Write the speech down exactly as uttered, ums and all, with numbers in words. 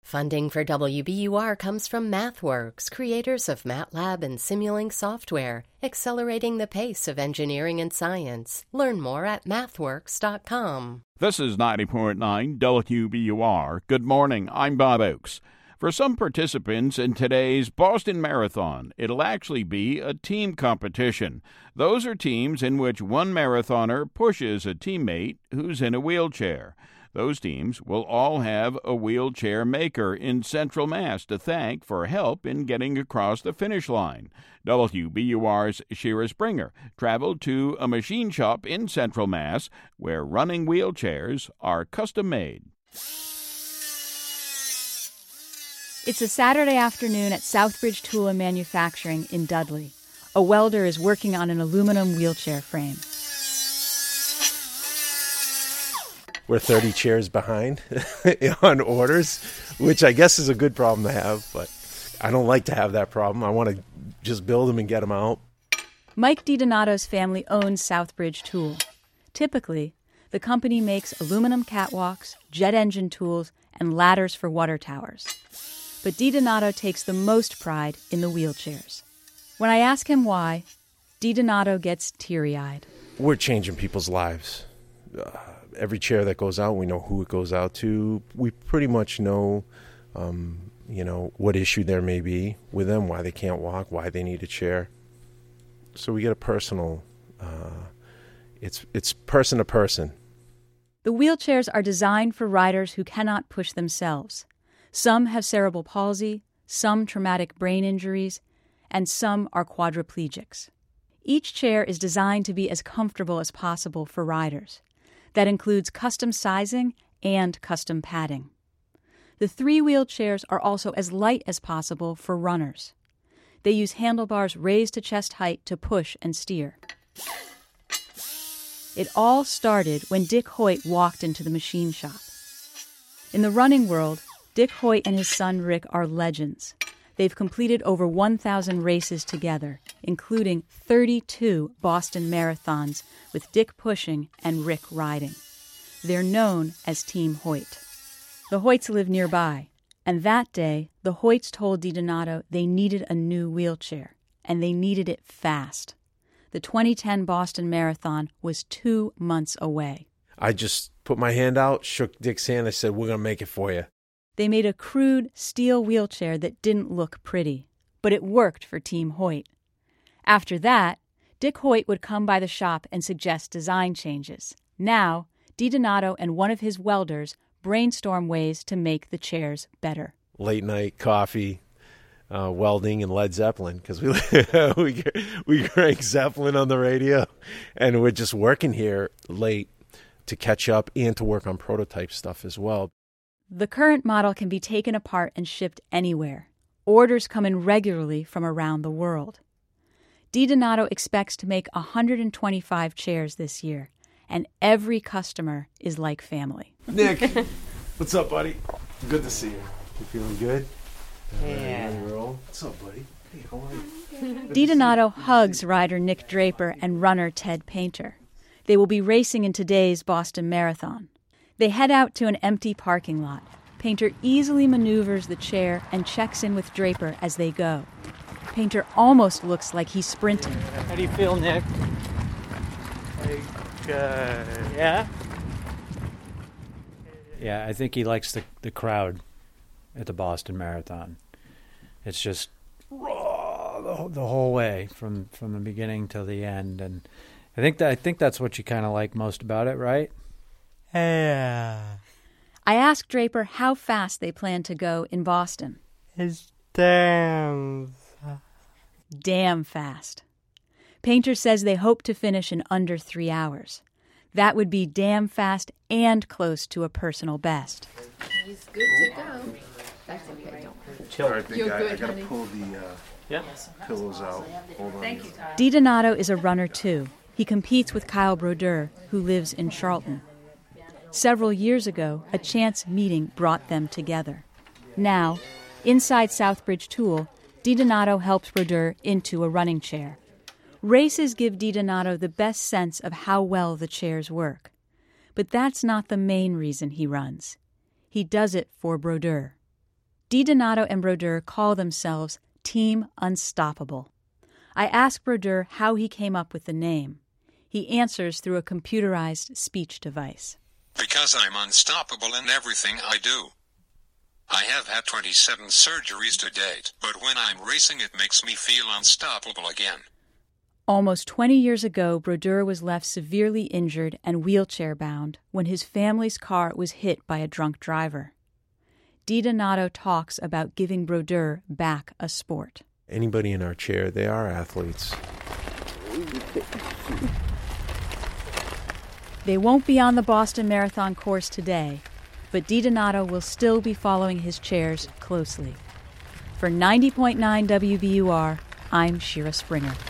Funding for W B U R comes from MathWorks, creators of MATLAB and Simulink software, accelerating the pace of engineering and science. Learn more at mathworks dot com. This is ninety point nine W B U R. Good morning, I'm Bob Oakes. For some participants in today's Boston Marathon, it'll actually be a team competition. Those are teams in which one marathoner pushes a teammate who's in a wheelchair. Those teams will all have a wheelchair maker in Central Mass to thank for help in getting across the finish line. W B U R's Shira Springer traveled to a machine shop in Central Mass where running wheelchairs are custom-made. It's a Saturday afternoon at Southbridge Tool and Manufacturing in Dudley. A welder is working on an aluminum wheelchair frame. We're thirty chairs behind on orders, which I guess is a good problem to have, but I don't like to have that problem. I want to just build them and get them out. Mike DiDonato's family owns Southbridge Tool. Typically, the company makes aluminum catwalks, jet engine tools, and ladders for water towers. But DiDonato takes the most pride in the wheelchairs. When I ask him why, DiDonato gets teary-eyed. We're changing people's lives. Uh, every chair that goes out, we know who it goes out to. We pretty much know, um, you know, what issue there may be with them, why they can't walk, why they need a chair. So we get a personal, uh, it's it's person to person. The wheelchairs are designed for riders who cannot push themselves. Some have cerebral palsy, some traumatic brain injuries, and some are quadriplegics. Each chair is designed to be as comfortable as possible for riders. That includes custom sizing and custom padding. The three wheelchairs are also as light as possible for runners. They use handlebars raised to chest height to push and steer. It all started when Dick Hoyt walked into the machine shop. In the running world, Dick Hoyt and his son Rick are legends. They've completed over one thousand races together, including thirty-two Boston marathons with Dick pushing and Rick riding. They're known as Team Hoyt. The Hoyts live nearby, and that day, the Hoyts told DiDonato they needed a new wheelchair, and they needed it fast. The twenty ten Boston Marathon was two months away. I just put my hand out, shook Dick's hand, I said, we're going to make it for you. They made a crude steel wheelchair that didn't look pretty, but it worked for Team Hoyt. After that, Dick Hoyt would come by the shop and suggest design changes. Now, DiDonato and one of his welders brainstorm ways to make the chairs better. Late night coffee, uh, welding, and Led Zeppelin, because we, we, we crank Zeppelin on the radio, and we're just working here late to catch up and to work on prototype stuff as well. The current model can be taken apart and shipped anywhere. Orders come in regularly from around the world. DiDonato expects to make one hundred twenty-five chairs this year, and every customer is like family. Nick, what's up, buddy? Good to see you. You feeling good? Yeah. What's up, buddy? Hey, how are you? DiDonato hugs rider Nick Draper and runner Ted Painter. They will be racing in today's Boston Marathon. They head out to an empty parking lot. Painter easily maneuvers the chair and checks in with Draper as they go. Painter almost looks like he's sprinting. How do you feel, Nick? Like, uh, yeah? Yeah, I think he likes the, the crowd at the Boston Marathon. It's just raw the, the whole way from, from the beginning to the end. And I think that I think that's what you kind of like most about it, right? Yeah. I asked Draper how fast they plan to go in Boston. It's damn Damn fast. Painter says they hope to finish in under three hours. That would be damn fast and close to a personal best. He's good to go. That's okay, don't Chill. I think You're I, good, I gotta honey. pull the uh, Yeah. pillows out. Hold on. Thank you, Todd. DiDonato is a runner, too. He competes with Kyle Brodeur, who lives in Charlton. Several years ago, a chance meeting brought them together. Now, inside Southbridge Tool, DiDonato helps Brodeur into a running chair. Races give DiDonato the best sense of how well the chairs work. But that's not the main reason he runs. He does it for Brodeur. DiDonato and Brodeur call themselves Team Unstoppable. I ask Brodeur how he came up with the name. He answers through a computerized speech device. Because I'm unstoppable in everything I do. I have had twenty-seven surgeries to date, but when I'm racing it makes me feel unstoppable again. Almost twenty years ago, Brodeur was left severely injured and wheelchair-bound when his family's car was hit by a drunk driver. DiDonato talks about giving Brodeur back a sport. Anybody in our chair, they are athletes. They won't be on the Boston Marathon course today, but DiDonato will still be following his chairs closely. For ninety point nine W B U R, I'm Shira Springer.